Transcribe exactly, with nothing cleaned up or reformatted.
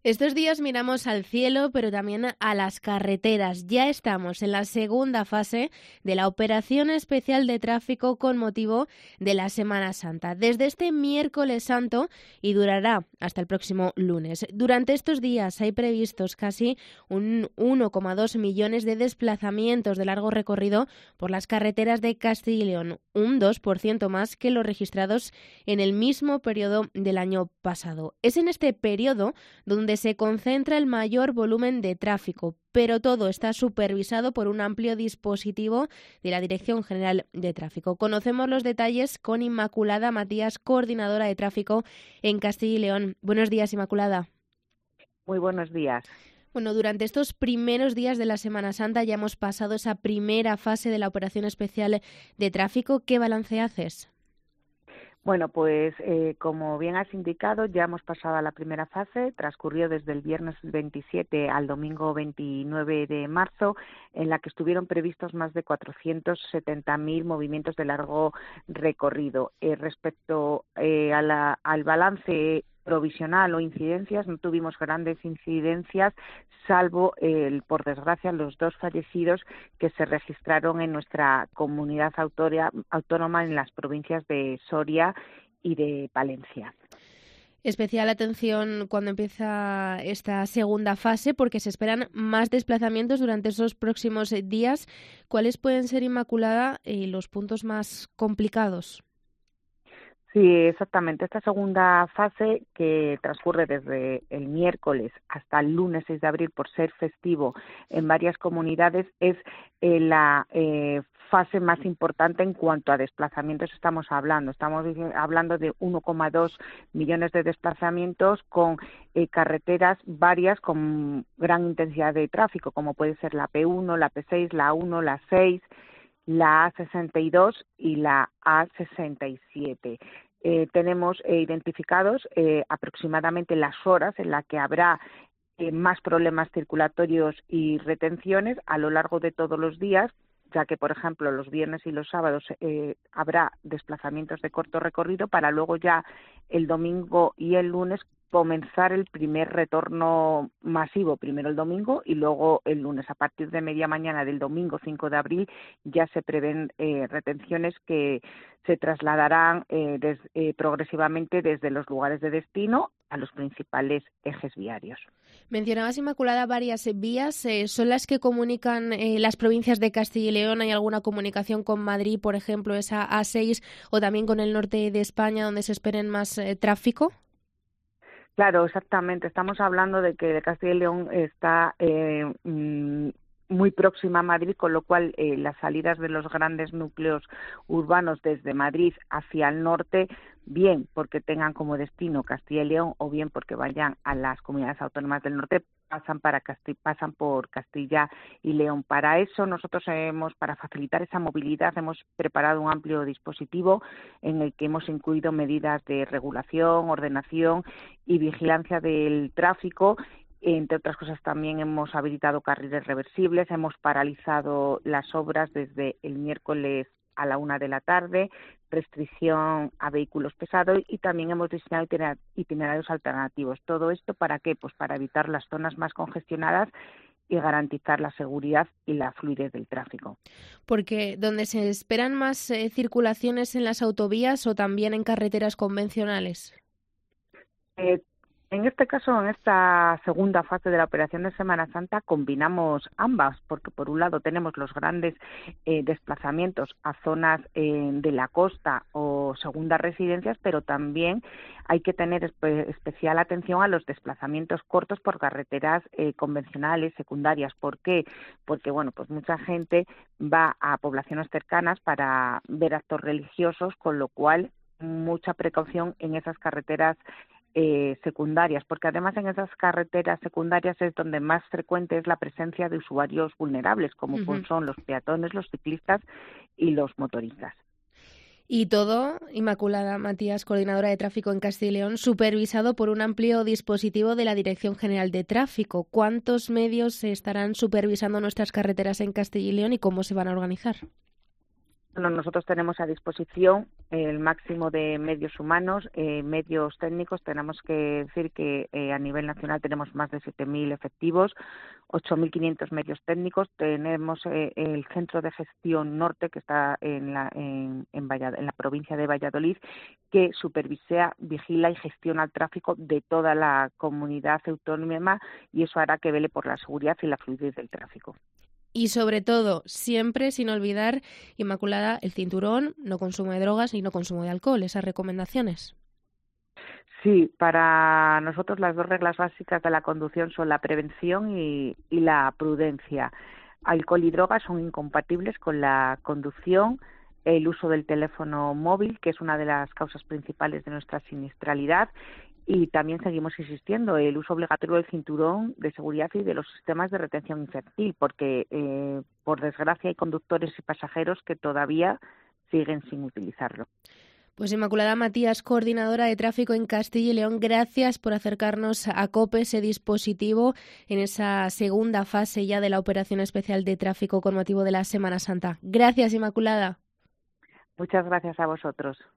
Estos días miramos al cielo, pero también a las carreteras. Ya estamos en la segunda fase de la operación especial de tráfico con motivo de la Semana Santa, desde este miércoles santo y durará hasta el próximo lunes. Durante estos días hay previstos casi un uno coma dos millones de desplazamientos de largo recorrido por las carreteras de Castilla y León, un dos por ciento más que los registrados en el mismo periodo del año pasado. Es en este periodo donde se concentra el mayor volumen de tráfico, pero todo está supervisado por un amplio dispositivo de la Dirección General de Tráfico. Conocemos los detalles con Inmaculada Matías, coordinadora de tráfico en Castilla y León. Buenos días, Inmaculada. Muy buenos días. Bueno, durante estos primeros días de la Semana Santa ya hemos pasado esa primera fase de la operación especial de tráfico. ¿Qué balance haces? Bueno, pues eh, como bien has indicado, ya hemos pasado a la primera fase, transcurrió desde el viernes veintisiete al domingo veintinueve de marzo, en la que estuvieron previstos más de cuatrocientos setenta mil movimientos de largo recorrido. Eh, respecto eh, a la, al balance provisional o incidencias, no tuvimos grandes incidencias, salvo, eh, por desgracia, los dos fallecidos que se registraron en nuestra comunidad autónoma en las provincias de Soria y de Palencia. Especial atención cuando empieza esta segunda fase porque se esperan más desplazamientos durante esos próximos días. ¿Cuáles pueden ser, Inmaculada, eh, los puntos más complicados? Sí, exactamente. Esta segunda fase, que transcurre desde el miércoles hasta el lunes seis de abril por ser festivo en varias comunidades, es eh, la eh, fase más importante en cuanto a desplazamientos estamos hablando. Estamos hablando de uno coma dos millones de desplazamientos con eh, carreteras varias con gran intensidad de tráfico, como puede ser la P uno, la P seis, la A uno, la seis, la A sesenta y dos y la A sesenta y siete. Eh, tenemos eh, identificados eh, aproximadamente las horas en las que habrá eh, más problemas circulatorios y retenciones a lo largo de todos los días, ya que, por ejemplo, los viernes y los sábados eh, habrá desplazamientos de corto recorrido para luego ya el domingo y el lunes comenzar el primer retorno masivo, primero el domingo y luego el lunes. A partir de media mañana del domingo cinco de abril ya se prevén eh, retenciones que se trasladarán eh, des, eh, progresivamente desde los lugares de destino a los principales ejes viarios. Mencionabas, Inmaculada, varias vías. Eh, ¿Son las que comunican eh, las provincias de Castilla y León? ¿Hay alguna comunicación con Madrid, por ejemplo, esa A seis, o también con el norte de España, donde se esperen más eh, tráfico? Claro, exactamente. Estamos hablando de que Castilla y León está eh, mm, muy próxima a Madrid, con lo cual eh, las salidas de los grandes núcleos urbanos desde Madrid hacia el norte, bien porque tengan como destino Castilla y León o bien porque vayan a las comunidades autónomas del norte, pasan para Casti- pasan por Castilla y León. Para eso nosotros hemos, para facilitar esa movilidad, hemos preparado un amplio dispositivo en el que hemos incluido medidas de regulación, ordenación y vigilancia del tráfico. Entre otras cosas, también hemos habilitado carriles reversibles, hemos paralizado las obras desde el miércoles a la una de la tarde, restricción a vehículos pesados, y también hemos diseñado itinerarios alternativos. ¿Todo esto para qué? Pues para evitar las zonas más congestionadas y garantizar la seguridad y la fluidez del tráfico. Porque donde se esperan más eh, circulaciones en las autovías o también en carreteras convencionales. Eh, En este caso, en esta segunda fase de la operación de Semana Santa, combinamos ambas, porque por un lado tenemos los grandes eh, desplazamientos a zonas eh, de la costa o segundas residencias, pero también hay que tener espe- especial atención a los desplazamientos cortos por carreteras eh, convencionales, secundarias. ¿Por qué? Porque, bueno, pues mucha gente va a poblaciones cercanas para ver actos religiosos, con lo cual mucha precaución en esas carreteras Eh, secundarias, porque además en esas carreteras secundarias es donde más frecuente es la presencia de usuarios vulnerables, como Uh-huh. son los peatones, los ciclistas y los motoristas. Y todo, Inmaculada Matías, coordinadora de tráfico en Castilla y León, supervisado por un amplio dispositivo de la Dirección General de Tráfico. ¿Cuántos medios se estarán supervisando nuestras carreteras en Castilla y León y cómo se van a organizar? Bueno, nosotros tenemos a disposición el máximo de medios humanos, eh, medios técnicos. Tenemos que decir que eh, a nivel nacional tenemos más de siete mil efectivos, ocho mil quinientos medios técnicos. Tenemos eh, el Centro de Gestión Norte, que está en la, en, en, Vallad- en la provincia de Valladolid, que supervisa, vigila y gestiona el tráfico de toda la comunidad autónoma, y eso hará que vele por la seguridad y la fluidez del tráfico. Y sobre todo, siempre sin olvidar, Inmaculada, el cinturón, no consumo de drogas y no consumo de alcohol, esas recomendaciones. Sí, para nosotros las dos reglas básicas de la conducción son la prevención y, y la prudencia. Alcohol y drogas son incompatibles con la conducción. El uso del teléfono móvil, que es una de las causas principales de nuestra siniestralidad, y también seguimos insistiendo el uso obligatorio del cinturón de seguridad y de los sistemas de retención infantil, porque eh, por desgracia hay conductores y pasajeros que todavía siguen sin utilizarlo. Pues Inmaculada Matías, coordinadora de tráfico en Castilla y León, gracias por acercarnos a COPE, ese dispositivo en esa segunda fase ya de la operación especial de tráfico con motivo de la Semana Santa. Gracias, Inmaculada. Muchas gracias a vosotros.